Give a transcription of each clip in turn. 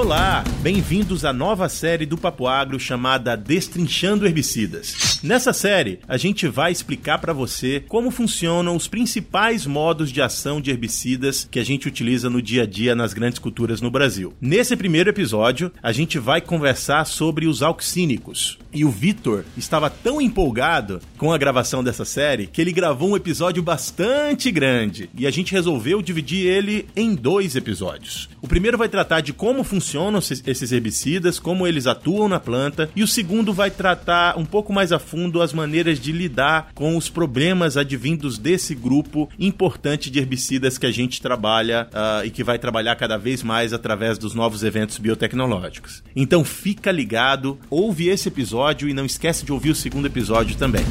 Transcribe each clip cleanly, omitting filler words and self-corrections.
Olá, bem-vindos à nova série do Papo Agro chamada Destrinchando Herbicidas. Nessa série, a gente vai explicar para você como funcionam os principais modos de ação de herbicidas que a gente utiliza no dia a dia nas grandes culturas no Brasil. Nesse primeiro episódio, a gente vai conversar sobre os auxínicos. E o Vitor estava tão empolgado com a gravação dessa série que ele gravou um episódio bastante grande e a gente resolveu dividir ele em 2 episódios. O primeiro vai tratar de como funcionam esses herbicidas, como eles atuam na planta, e o segundo vai tratar um pouco mais a fundo as maneiras de lidar com os problemas advindos desse grupo importante de herbicidas que a gente trabalha e que vai trabalhar cada vez mais através dos novos eventos biotecnológicos. Então fica ligado, ouve esse episódio e não esquece de ouvir o segundo episódio também.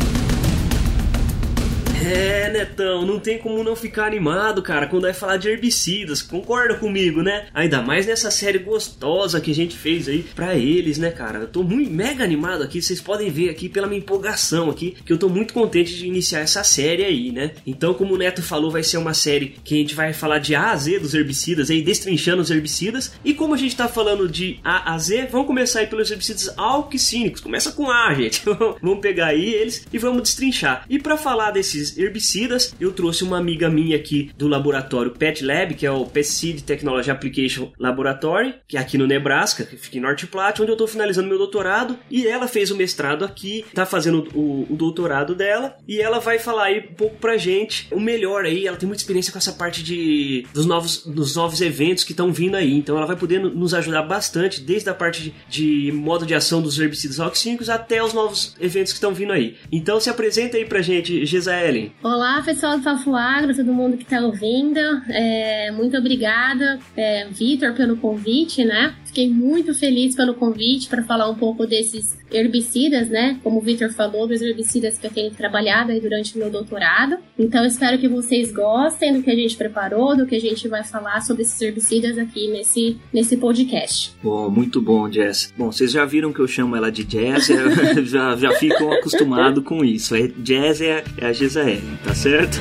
Netão, não tem como não ficar animado, cara, quando vai falar de herbicidas, concorda comigo, né? Ainda mais nessa série gostosa que a gente fez aí pra eles, né, cara? Eu tô muito mega animado aqui, vocês podem ver aqui pela minha empolgação aqui, que eu tô muito contente de iniciar essa série aí, né? Então, como o Neto falou, vai ser uma série que a gente vai falar de A a Z dos herbicidas, aí destrinchando os herbicidas, e como a gente tá falando de A a Z, vamos começar aí pelos herbicidas auxínicos, começa com A, gente, vamos pegar aí eles e vamos destrinchar. E pra falar desses herbicidas, eu trouxe uma amiga minha aqui do laboratório Pet Lab, que é o Pesticide Technology Application Laboratory, que é aqui no Nebraska, que fica em North Platte, onde eu tô finalizando meu doutorado, e ela fez o mestrado aqui, tá fazendo o doutorado dela, e ela vai falar aí um pouco pra gente o melhor aí, ela tem muita experiência com essa parte dos novos eventos que estão vindo aí, então ela vai poder nos ajudar bastante, desde a parte de modo de ação dos herbicidas auxínicos até os novos eventos que estão vindo aí. Então se apresenta aí pra gente, Gesaelen. Olá, pessoal do Papo Agro, todo mundo que está ouvindo. Muito obrigada, Vitor, pelo convite, né? Fiquei muito feliz pelo convite para falar um pouco desses herbicidas, né? Como o Vitor falou, dos herbicidas que eu tenho trabalhado aí durante o meu doutorado. Então, espero que vocês gostem do que a gente preparou, do que a gente vai falar sobre esses herbicidas aqui nesse podcast. Bom, muito bom, Jess. Bom, vocês já viram que eu chamo ela de Jess, já ficam acostumados com isso. Jess é a Gesaelen, tá certo?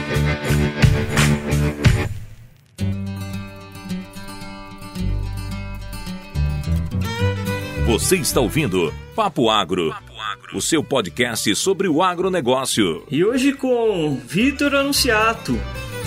Você está ouvindo Papo Agro, o seu podcast sobre o agronegócio. E hoje com Vitor Anunciato.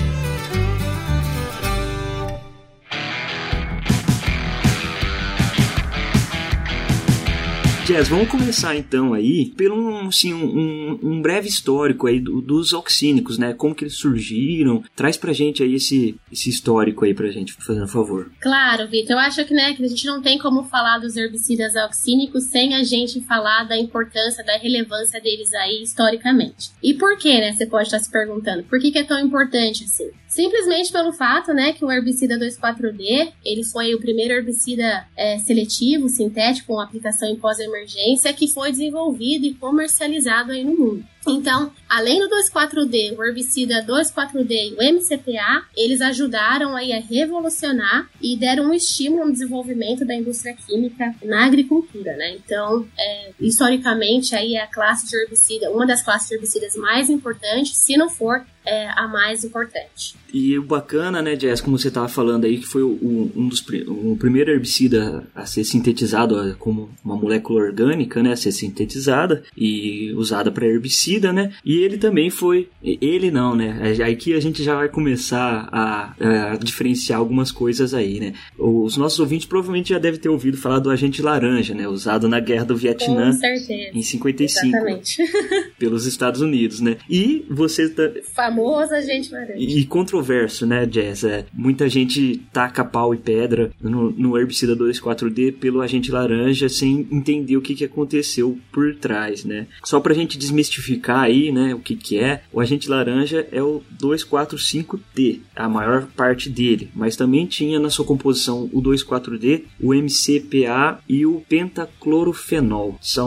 Jess, vamos começar então aí pelo um breve histórico aí dos auxínicos, né? Como que eles surgiram? Traz pra gente aí esse histórico aí pra gente, fazendo favor. Claro, Vitor. Eu acho que, né, que a gente não tem como falar dos herbicidas auxínicos sem a gente falar da importância, da relevância deles aí historicamente. E por quê, né? Você pode estar se perguntando. Por que é tão importante assim? Simplesmente pelo fato, né, que o herbicida 2,4-D, ele foi o primeiro herbicida seletivo, sintético, com aplicação em pós-emergência, que foi desenvolvido e comercializado aí no mundo. Então, além do 2,4-D, o herbicida 2,4-D e o MCPA, eles ajudaram aí a revolucionar e deram um estímulo no desenvolvimento da indústria química na agricultura, né? Então, historicamente, aí é a classe de herbicida, uma das classes de herbicidas mais importantes, se não for a mais importante. E o bacana, né, Jess, como você estava falando aí, que foi o primeiro herbicida a ser sintetizado como uma molécula orgânica, né, a ser sintetizada e usada para herbicida, né, e ele também foi, ele não, né, aqui a gente já vai começar a diferenciar algumas coisas aí, né. Os nossos ouvintes provavelmente já devem ter ouvido falar do agente laranja, né, usado na Guerra do Vietnã em 55, exatamente. Pelos Estados Unidos, né, e você famoso agente laranja. E controverso, né, Jess? Muita gente taca pau e pedra no herbicida 2,4-D pelo agente laranja sem entender o que aconteceu por trás, né? Só pra gente desmistificar aí, né, o que é, o agente laranja é o 2,4,5-T, a maior parte dele, mas também tinha na sua composição o 2,4-D, o MCPA e o pentaclorofenol. São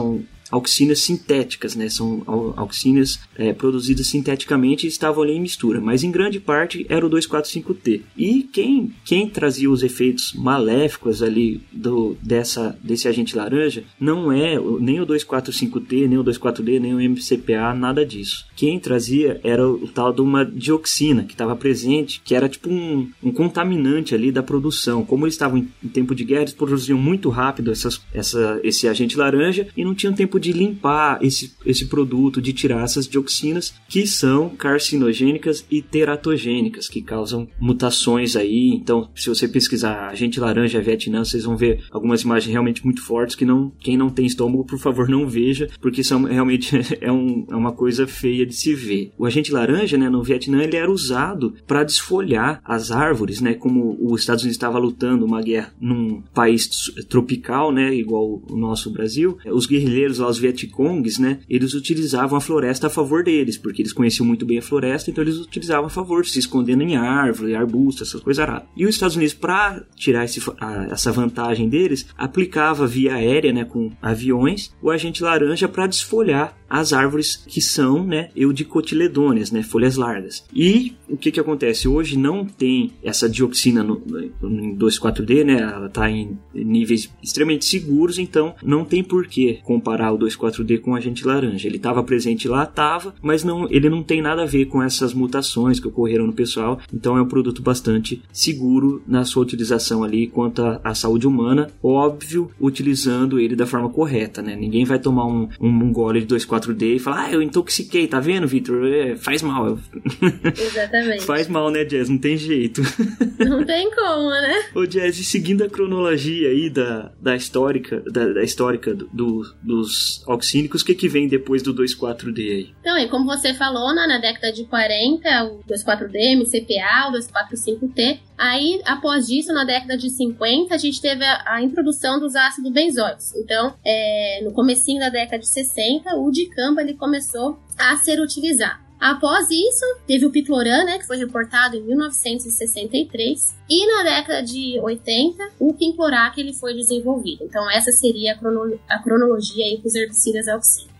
auxinas sintéticas, né? São auxinas produzidas sinteticamente e estavam ali em mistura, mas em grande parte era o 2,4,5-T. E quem trazia os efeitos maléficos ali desse agente laranja não é nem o 2,4,5-T, nem o 2,4-D, nem o MCPA, nada disso. Quem trazia era o tal de uma dioxina que estava presente, que era tipo um contaminante ali da produção. Como eles estavam em tempo de guerra, eles produziam muito rápido esse agente laranja e não tinham tempo de limpar esse produto, de tirar essas dioxinas que são carcinogênicas e teratogênicas, que causam mutações aí. Então, se você pesquisar agente laranja Vietnã, vocês vão ver algumas imagens realmente muito fortes que quem não tem estômago, por favor, não veja, porque realmente é uma coisa feia de se ver. O agente laranja, né, no Vietnã, ele era usado para desfolhar as árvores, né, como os Estados Unidos estava lutando uma guerra num país tropical, né, igual o nosso Brasil. Os guerrilheiros lá, os Vietcongs, né, eles utilizavam a floresta a favor deles, porque eles conheciam muito bem a floresta, então eles utilizavam a favor, se escondendo em árvore, arbusto, essas coisas raras. E os Estados Unidos, para tirar essa vantagem deles, aplicava via aérea, né, com aviões, o agente laranja para desfolhar as árvores que são, né, eudicotiledôneas, né, folhas largas. E o que acontece? Hoje não tem essa dioxina no 2,4-D, né, ela está em níveis extremamente seguros, então não tem por que comparar o 2,4-D com o agente laranja. Ele estava presente lá, mas ele não tem nada a ver com essas mutações que ocorreram no pessoal, então é um produto bastante seguro na sua utilização ali quanto à saúde humana, óbvio, utilizando ele da forma correta, né? Ninguém vai tomar um gole de 2,4-D e falar, eu intoxiquei, tá vendo, Vitor? Faz mal. Exatamente. Faz mal, né, Jazz? Não tem jeito. Não tem como, né? Ô, Jazz, e seguindo a cronologia aí da histórica dos auxínicos, o que vem depois do 2,4-D aí? Então, como você falou, na década de 40, o 2,4-D, MCPA, o 2,4,5-T. Aí, após isso, na década de 50, a gente teve a introdução dos ácidos benzoicos. Então, no comecinho da década de 60, o dicamba ele começou a ser utilizado. Após isso, teve o picloram, né, que foi reportado em 1963. E na década de 80, o quinclorac ele foi desenvolvido. Então, essa seria a cronologia aí dos herbicidas auxínicos.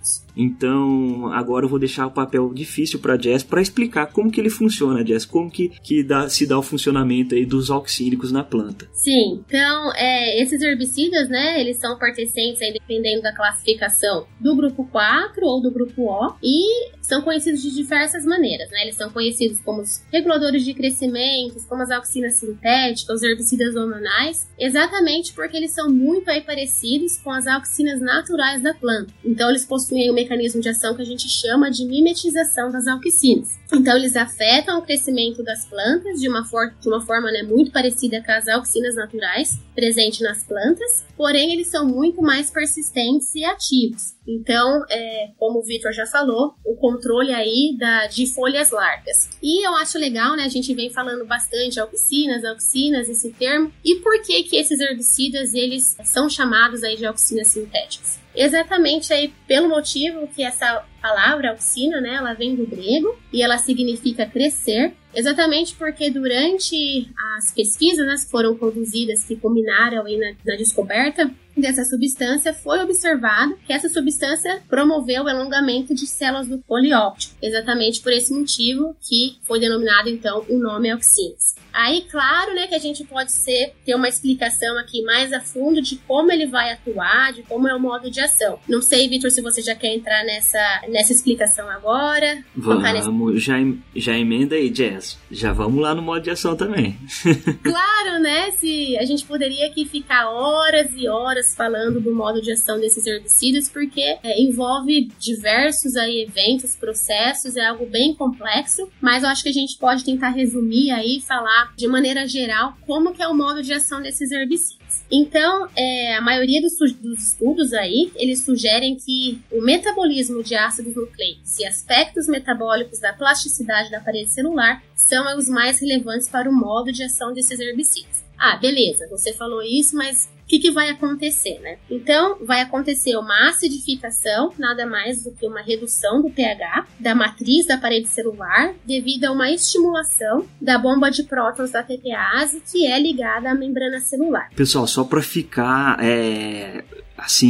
Então, agora eu vou deixar o papel difícil para Jess para explicar como que ele funciona, Jess, como que se dá o funcionamento aí dos auxínicos na planta. Sim, então, esses herbicidas, né, eles são pertencentes aí, dependendo da classificação, do grupo 4 ou do grupo O, e são conhecidos de diversas maneiras, né, eles são conhecidos como os reguladores de crescimento, como as auxinas sintéticas, os herbicidas hormonais, exatamente porque eles são muito aí parecidos com as auxinas naturais da planta. Então, eles possuem um mecanismo de ação que a gente chama de mimetização das auxinas. Então, eles afetam o crescimento das plantas de uma forma, né, muito parecida com as auxinas naturais presentes nas plantas, porém, eles são muito mais persistentes e ativos. Então, como o Vitor já falou, o controle aí de folhas largas. E eu acho legal, né, a gente vem falando bastante de auxinas, esse termo. E por que esses herbicidas, eles são chamados aí de auxinas sintéticas? Exatamente aí pelo motivo que essa palavra auxina, né, ela vem do grego e ela significa crescer, exatamente porque durante as pesquisas, né, que foram conduzidas, que culminaram aí na descoberta dessa substância, foi observado que essa substância promoveu o alongamento de células do polióptico, exatamente por esse motivo que foi denominado então o nome auxinas. Aí, claro, né, que a gente pode ter uma explicação aqui mais a fundo de como ele vai atuar, de como é o modo de ação. Não sei, Vitor, se você já quer entrar nessa explicação agora. Vamos, já emenda aí, Jess. Já vamos lá no modo de ação também. Claro, né, se a gente poderia aqui ficar horas e horas falando do modo de ação desses herbicidas, porque envolve diversos aí eventos, processos, é algo bem complexo, mas eu acho que a gente pode tentar resumir aí, falar de maneira geral como que é o modo de ação desses herbicidas. Então, a maioria dos estudos aí, eles sugerem que o metabolismo de ácidos nucleicos e aspectos metabólicos da plasticidade da parede celular são os mais relevantes para o modo de ação desses herbicidas. Ah, beleza, você falou isso, mas o que vai acontecer, né? Então, vai acontecer uma acidificação, nada mais do que uma redução do pH da matriz da parede celular devido a uma estimulação da bomba de prótons da TPase que é ligada à membrana celular. Pessoal, só para ficar, assim,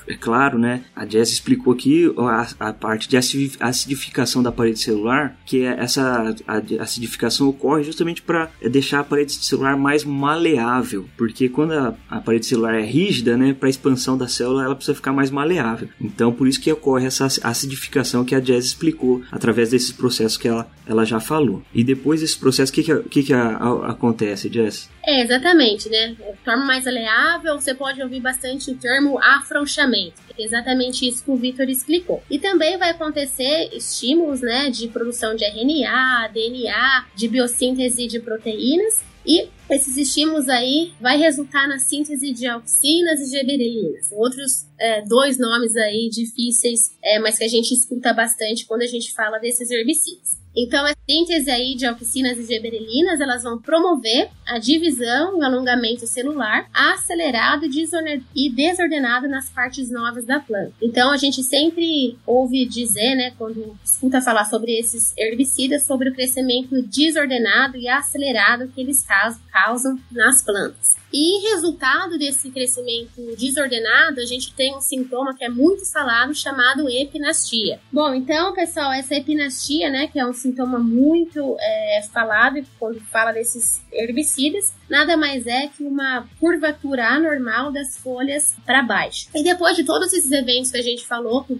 É claro, né? A Jess explicou aqui a parte de acidificação da parede celular, que essa acidificação ocorre justamente para deixar a parede celular mais maleável, porque quando a parede celular é rígida, né, para a expansão da célula, ela precisa ficar mais maleável. Então, por isso que ocorre essa acidificação que a Jess explicou, através desses processos que ela já falou. E depois desse processo, o que acontece, Jess? Exatamente, né? Torna mais maleável, você pode ouvir bastante o termo afrouxamento. É exatamente isso que o Vitor explicou. E também vai acontecer estímulos, né, de produção de RNA, DNA, de biossíntese de proteínas, e esses estímulos aí vai resultar na síntese de auxinas e gibberelinas. Outros dois nomes aí difíceis, mas que a gente escuta bastante quando a gente fala desses herbicidas. Então, a síntese aí de auxinas e gibberelinas, elas vão promover a divisão e o alongamento celular acelerado e desordenado nas partes novas da planta. Então, a gente sempre ouve dizer, né, quando escuta falar sobre esses herbicidas, sobre o crescimento desordenado e acelerado que eles causam nas plantas. E resultado desse crescimento desordenado, a gente tem um sintoma que é muito falado, chamado epinastia. Bom, então, pessoal, essa epinastia, né, que é um sintoma muito falado quando fala desses herbicidas, nada mais é que uma curvatura anormal das folhas para baixo. E depois de todos esses eventos que a gente falou que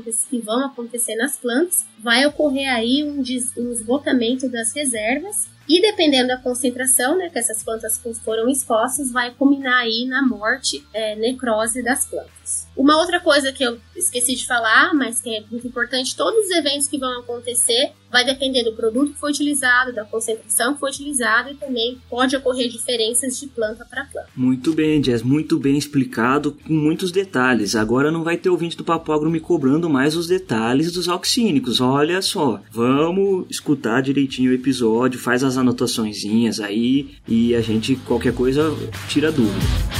vão acontecer nas plantas, vai ocorrer aí um esgotamento das reservas. E dependendo da concentração, né, que essas plantas foram expostas, vai culminar aí na morte, necrose das plantas. Uma outra coisa que eu esqueci de falar, mas que é muito importante, todos os eventos que vão acontecer vai depender do produto que foi utilizado, da concentração que foi utilizada e também pode ocorrer diferenças de planta para planta. Muito bem, Jess, muito bem explicado, com muitos detalhes. Agora não vai ter ouvinte do Papo Agro me cobrando mais os detalhes dos auxínicos. Olha só, vamos escutar direitinho o episódio, faz as anotaçõezinhas aí e a gente, qualquer coisa, tira dúvida.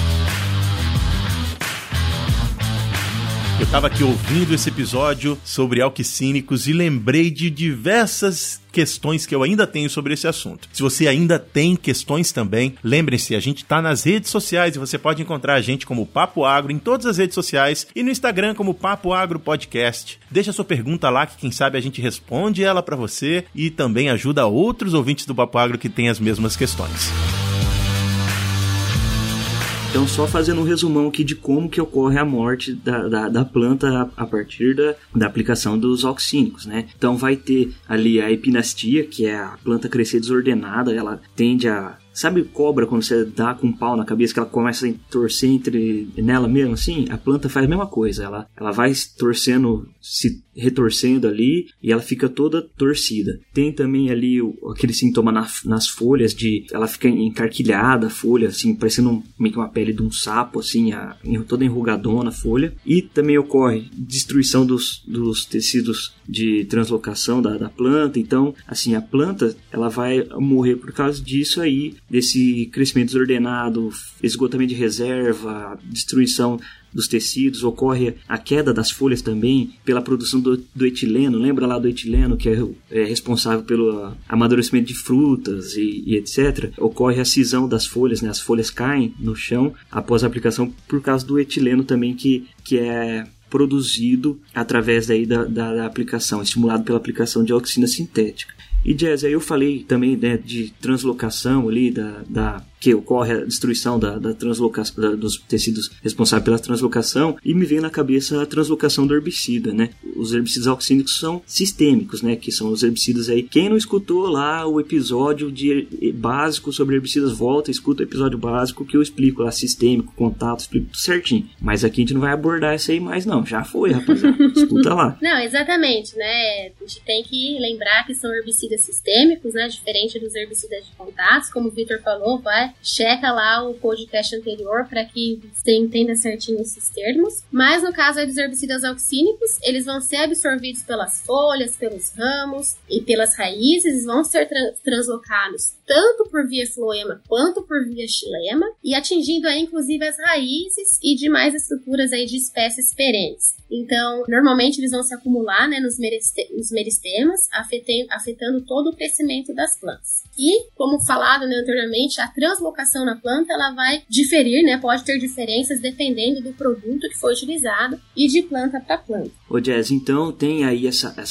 Eu estava aqui ouvindo esse episódio sobre auxínicos e lembrei de diversas questões que eu ainda tenho sobre esse assunto. Se você ainda tem questões também, lembrem-se, a gente está nas redes sociais e você pode encontrar a gente como Papo Agro em todas as redes sociais e no Instagram como Papo Agro Podcast. Deixa sua pergunta lá que quem sabe a gente responde ela para você e também ajuda outros ouvintes do Papo Agro que têm as mesmas questões. Então, só fazendo um resumão aqui de como que ocorre a morte da planta a partir da aplicação dos auxínicos, né? Então, vai ter ali a epinastia, que é a planta crescer desordenada, ela tende a... Sabe cobra quando você dá com um pau na cabeça que ela começa a torcer nela mesmo assim? A planta faz a mesma coisa, ela vai torcendo, se retorcendo ali e ela fica toda torcida. Tem também ali aquele sintoma nas folhas de ela fica encarquilhada a folha, assim, parecendo meio que uma pele de um sapo, assim, toda enrugadona a folha. E também ocorre destruição dos tecidos de translocação da planta. Então, assim, a planta ela vai morrer por causa disso aí, desse crescimento desordenado, esgotamento de reserva, destruição dos tecidos, ocorre a queda das folhas também pela produção do etileno. Lembra lá do etileno, que é responsável pelo amadurecimento de frutas e etc. Ocorre a cisão das folhas, né? As folhas caem no chão após a aplicação por causa do etileno também que é produzido através daí da aplicação, estimulado pela aplicação de auxina sintética. E, Jess, aí eu falei também, né, de translocação ali, que ocorre a destruição da translocação, dos tecidos responsáveis pela translocação, e me vem na cabeça a translocação do herbicida, né? Os herbicidas auxínicos são sistêmicos, né? Que são os herbicidas aí. Quem não escutou lá o episódio básico sobre herbicidas, volta, escuta o episódio básico que eu explico lá, sistêmico, contato, explico tudo certinho. Mas aqui a gente não vai abordar isso aí mais não, já foi, rapaziada. Escuta lá. Não, exatamente, né? A gente tem que lembrar que são herbicidas sistêmicos, né? Diferente dos herbicidas de contatos, como o Vitor falou, checa lá o podcast anterior para que você entenda certinho esses termos. Mas no caso aí dos herbicidas auxínicos, eles vão ser absorvidos pelas folhas, pelos ramos e pelas raízes, vão ser translocados tanto por via floema quanto por via xilema e atingindo aí inclusive as raízes e demais estruturas aí de espécies perenes. Então, normalmente eles vão se acumular, né, nos meristemas, afetando todo o crescimento das plantas. E, como falado, né, anteriormente, a translocação na planta ela vai diferir, né, pode ter diferenças dependendo do produto que foi utilizado e de planta para planta. Ô Jazz, então tem aí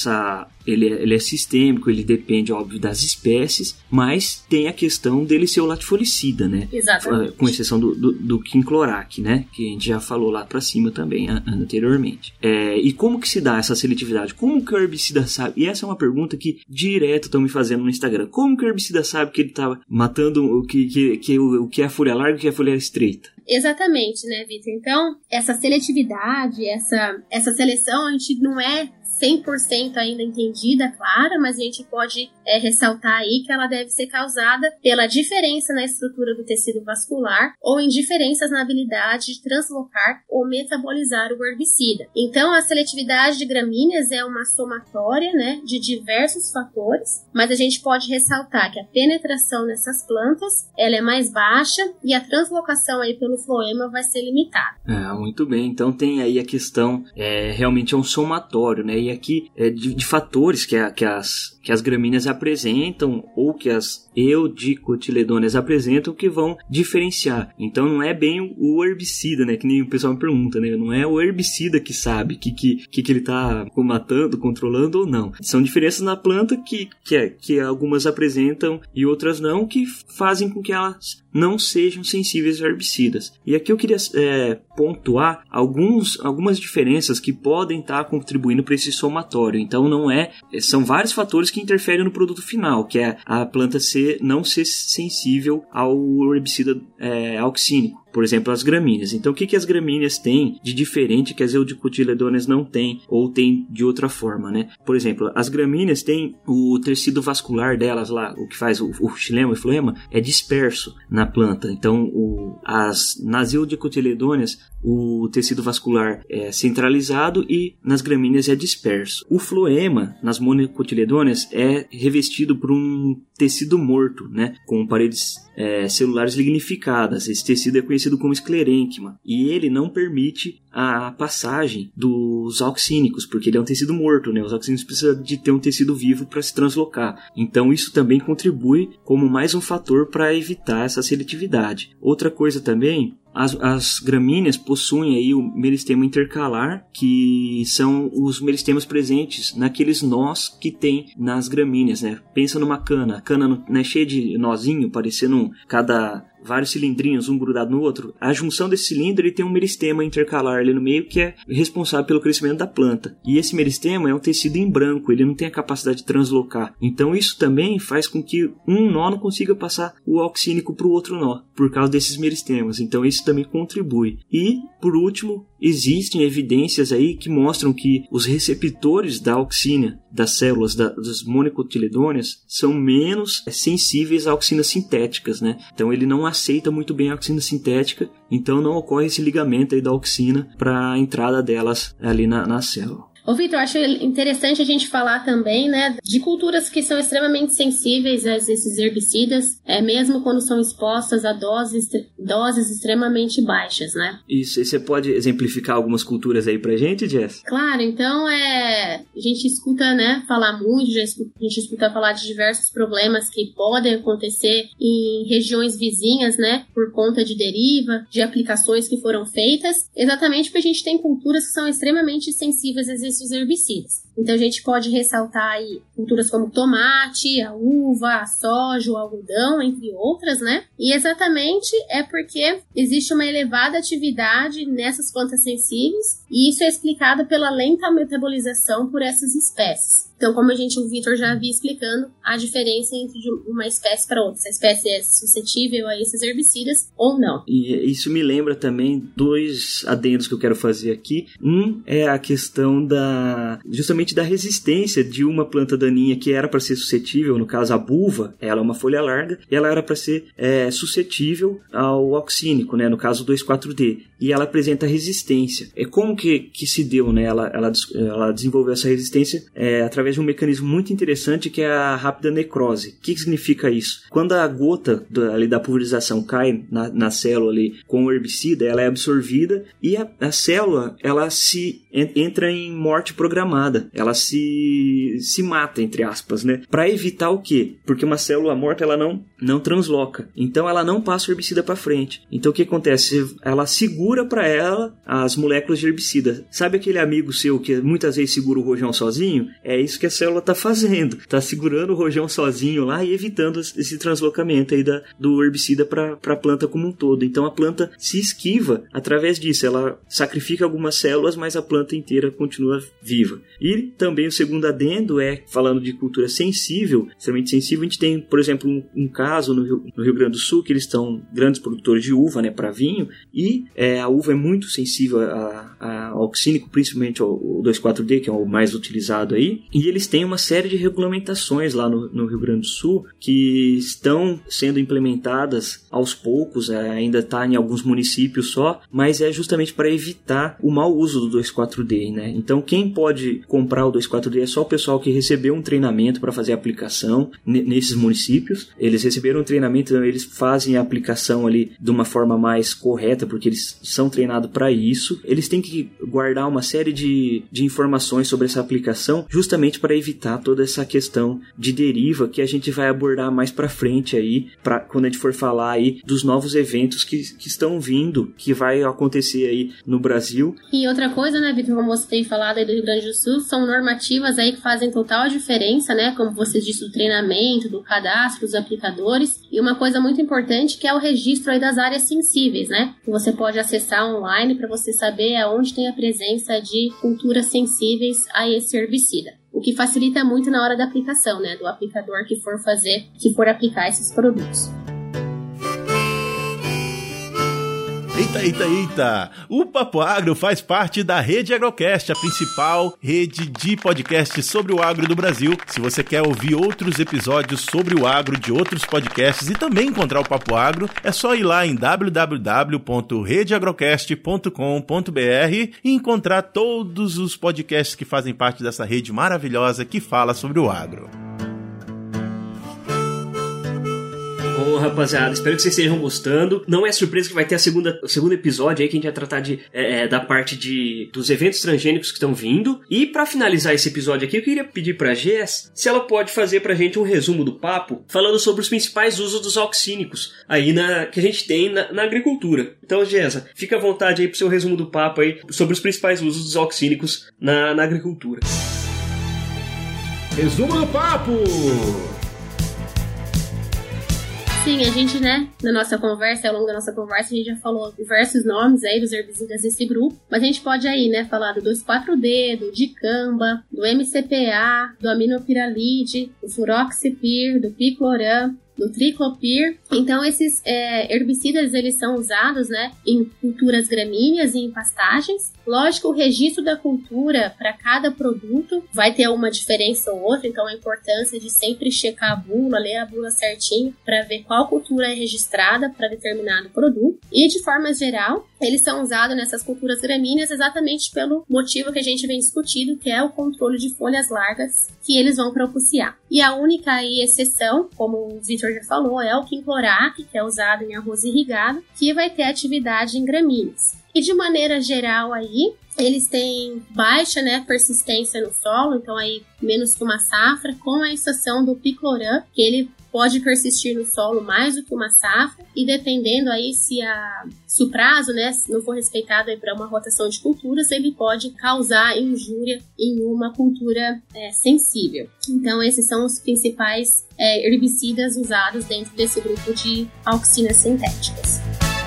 ele é sistêmico, ele depende, óbvio, das espécies, mas tem a questão dele ser o latifolicida, né? Exatamente. Com exceção do quinclorac, né? Que a gente já falou lá pra cima também, anteriormente. E como que se dá essa seletividade? Como que o herbicida sabe? E essa é uma pergunta que direto estão me fazendo no Instagram. Como que o herbicida sabe que ele tá matando o que é a folha larga e o que é a folha estreita? Exatamente, né, Vitor? Então, essa seletividade, essa seleção, a gente não é 100% ainda entendida, clara, mas a gente pode ressaltar aí que ela deve ser causada pela diferença na estrutura do tecido vascular ou em diferenças na habilidade de translocar ou metabolizar o herbicida. Então, a seletividade de gramíneas é uma somatória, né, de diversos fatores, mas a gente pode ressaltar que a penetração nessas plantas ela é mais baixa e a translocação aí pelo floema vai ser limitada. Muito bem, então tem aí a questão, realmente é um somatório, né, e aqui de fatores que as gramíneas apresentam ou que as eudicotiledôneas apresentam que vão diferenciar. Então não é bem o herbicida, né, que nem o pessoal me pergunta, né, não é o herbicida que sabe que ele está matando, controlando ou não. São diferenças na planta que algumas apresentam e outras não, que fazem com que elas não sejam sensíveis a herbicidas. E aqui eu queria pontuar algumas diferenças que podem estar contribuindo para esse somatório. Então são vários fatores que interferem no produto final, que é a planta não ser sensível ao herbicida auxínico. Por exemplo, as gramíneas. Então, o que as gramíneas têm de diferente que as eudicotiledôneas não têm ou têm de outra forma, né? Por exemplo, as gramíneas têm o tecido vascular delas lá, o que faz o xilema e floema, é disperso na planta. Então, nas eudicotiledôneas, o tecido vascular é centralizado e nas gramíneas é disperso. O floema, nas monocotiledôneas, é revestido por um tecido morto, né? Com paredes celulares lignificadas. Esse tecido é conhecido como esclerênquima e ele não permite a passagem dos auxínicos, porque ele é um tecido morto, né? Os auxínicos precisam de ter um tecido vivo para se translocar. Então isso também contribui como mais um fator para evitar essa seletividade. Outra coisa também, as gramíneas possuem aí o meristema intercalar, que são os meristemas presentes naqueles nós que tem nas gramíneas, né? Pensa numa cana. A cana não é cheia de nozinho, parecendo vários cilindrinhos, um grudado no outro. A junção desse cilindro ele tem um meristema intercalar ali no meio que é responsável pelo crescimento da planta. E esse meristema é um tecido em branco, ele não tem a capacidade de translocar. Então isso também faz com que um nó não consiga passar o auxínico para o outro nó, por causa desses meristemas. Então isso também contribui. E, por último, existem evidências aí que mostram que os receptores da auxina das células das monocotiledôneas são menos sensíveis a auxinas sintéticas, né? Então ele não aceita muito bem a auxina sintética, então não ocorre esse ligamento aí da auxina para a entrada delas ali na célula. Ô Vitor, acho interessante a gente falar também, né, de culturas que são extremamente sensíveis a esses herbicidas, mesmo quando são expostas a doses extremamente baixas, né? Isso, e você pode exemplificar algumas culturas aí pra gente, Jess? Claro, então a gente escuta, né, falar muito, a gente escuta falar de diversos problemas que podem acontecer em regiões vizinhas, né, por conta de deriva, de aplicações que foram feitas, exatamente porque a gente tem culturas que são extremamente sensíveis a esses herbicidas. Então a gente pode ressaltar aí culturas como tomate, a uva, a soja, o algodão, entre outras, né? E exatamente é porque existe uma elevada atividade nessas plantas sensíveis e isso é explicado pela lenta metabolização por essas espécies. Então, como o Vitor já havia explicando, a diferença entre uma espécie para outra, se a espécie é suscetível a esses herbicidas ou não. E isso me lembra também dois adendos que eu quero fazer aqui. Um é a questão justamente da resistência de uma planta daninha que era para ser suscetível, no caso a buva, ela é uma folha larga, e ela era para ser suscetível ao auxínico, né, no caso 2,4-D, e ela apresenta resistência. Como que se deu, né? Ela desenvolveu essa resistência através de um mecanismo muito interessante que é a rápida necrose. O que significa isso? Quando a gota da pulverização cai na célula ali com o herbicida, ela é absorvida e a célula ela entra em morte programada. ela se mata, entre aspas, né? Pra evitar o quê? Porque uma célula morta, ela não transloca. Então, ela não passa o herbicida pra frente. Então, o que acontece? Ela segura pra ela as moléculas de herbicida. Sabe aquele amigo seu que muitas vezes segura o rojão sozinho? É isso que a célula tá fazendo. Tá segurando o rojão sozinho lá e evitando esse translocamento aí do herbicida pra planta como um todo. Então, a planta se esquiva através disso. Ela sacrifica algumas células, mas a planta inteira continua viva. E também o segundo adendo é, falando de cultura sensível, extremamente sensível, a gente tem, por exemplo, um caso no Rio Grande do Sul, que eles estão grandes produtores de uva, né, para vinho, e a uva é muito sensível ao oxínico, principalmente ao 2,4-D, que é o mais utilizado aí, e eles têm uma série de regulamentações lá no Rio Grande do Sul que estão sendo implementadas aos poucos, ainda está em alguns municípios só, mas é justamente para evitar o mau uso do 2,4-D, né? Então, quem pode comprar o 2,4-D é só o pessoal que recebeu um treinamento para fazer a aplicação nesses municípios. Eles receberam um treinamento, eles fazem a aplicação ali de uma forma mais correta, porque eles são treinados para isso. Eles têm que guardar uma série de informações sobre essa aplicação, justamente para evitar toda essa questão de deriva que a gente vai abordar mais para frente aí, quando a gente for falar aí dos novos eventos que estão vindo, que vai acontecer aí no Brasil. E outra coisa, né, Vitor, como você tem falado aí do Rio Grande do Sul, são normativas aí que fazem total diferença, né, como você disse, do treinamento, do cadastro, dos aplicadores, e uma coisa muito importante que é o registro aí das áreas sensíveis, né, que você pode acessar online para você saber aonde tem a presença de culturas sensíveis a esse herbicida. O que facilita muito na hora da aplicação, né, do aplicador que for aplicar esses produtos. Eita! O Papo Agro faz parte da Rede Agrocast, a principal rede de podcast sobre o agro do Brasil. Se você quer ouvir outros episódios sobre o agro de outros podcasts e também encontrar o Papo Agro, é só ir lá em www.redeagrocast.com.br e encontrar todos os podcasts que fazem parte dessa rede maravilhosa que fala sobre o agro. Bom, rapaziada, espero que vocês estejam gostando. Não é surpresa que vai ter o segundo episódio aí, que a gente vai tratar da parte dos eventos transgênicos que estão vindo. E pra finalizar esse episódio aqui, eu queria pedir pra Jess se ela pode fazer pra gente um resumo do papo, falando sobre os principais usos dos auxínicos aí que a gente tem na agricultura. Então, Jess, fica à vontade aí pro seu resumo do papo aí sobre os principais usos dos auxínicos na agricultura. Resumo do papo! Sim, a gente, né, ao longo da nossa conversa, a gente já falou diversos nomes aí dos herbicidas desse grupo, mas a gente pode aí, né, falar do 2,4-D, do dicamba, do MCPA, do aminopiralide, do furoxipir, do picloram, do triclopir. Então, esses herbicidas, eles são usados, né, em culturas gramíneas e em pastagens. Lógico, o registro da cultura para cada produto vai ter uma diferença ou outra, então a importância de sempre checar a bula, ler a bula certinho para ver qual cultura é registrada para determinado produto. E, de forma geral, eles são usados nessas culturas gramíneas exatamente pelo motivo que a gente vem discutindo, que é o controle de folhas largas que eles vão propiciar. E a única aí exceção, como o Vitor já falou, é o quinclorac, que é usado em arroz irrigado, que vai ter atividade em gramíneas. E de maneira geral aí, eles têm baixa, né, persistência no solo, então aí menos que uma safra, com a exceção do picloram, que ele pode persistir no solo mais do que uma safra, e dependendo aí se o prazo, né, se não for respeitado aí para uma rotação de culturas, ele pode causar injúria em uma cultura sensível. Então esses são os principais herbicidas usados dentro desse grupo de auxinas sintéticas.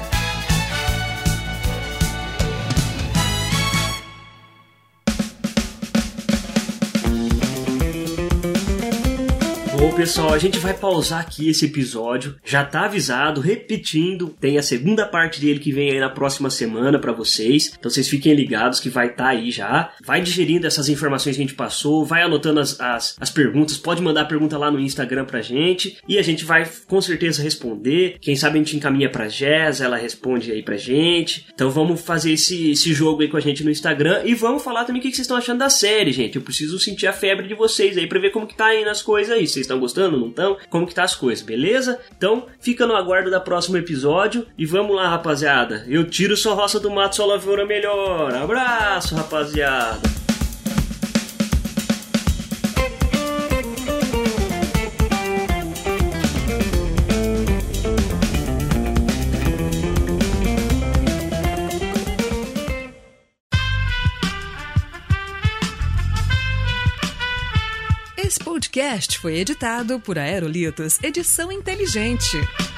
Bom, pessoal, a gente vai pausar aqui esse episódio. Já tá avisado, repetindo, tem a segunda parte dele que vem aí na próxima semana pra vocês. Então vocês fiquem ligados que vai estar aí já. Vai digerindo essas informações que a gente passou, vai anotando as perguntas, pode mandar a pergunta lá no Instagram pra gente e a gente vai com certeza responder. Quem sabe a gente encaminha pra Jess, ela responde aí pra gente. Então vamos fazer esse jogo aí com a gente no Instagram e vamos falar também o que vocês estão achando da série, gente. Eu preciso sentir a febre de vocês aí pra ver como que tá aí nas coisas aí. Vocês estão gostando, não estão? Como que tá as coisas, beleza? Então, fica no aguardo da próximo episódio e vamos lá, rapaziada. Eu tiro sua roça do mato, sua lavoura melhor. Abraço, rapaziada. Esse podcast foi editado por Aerolitos Edição Inteligente.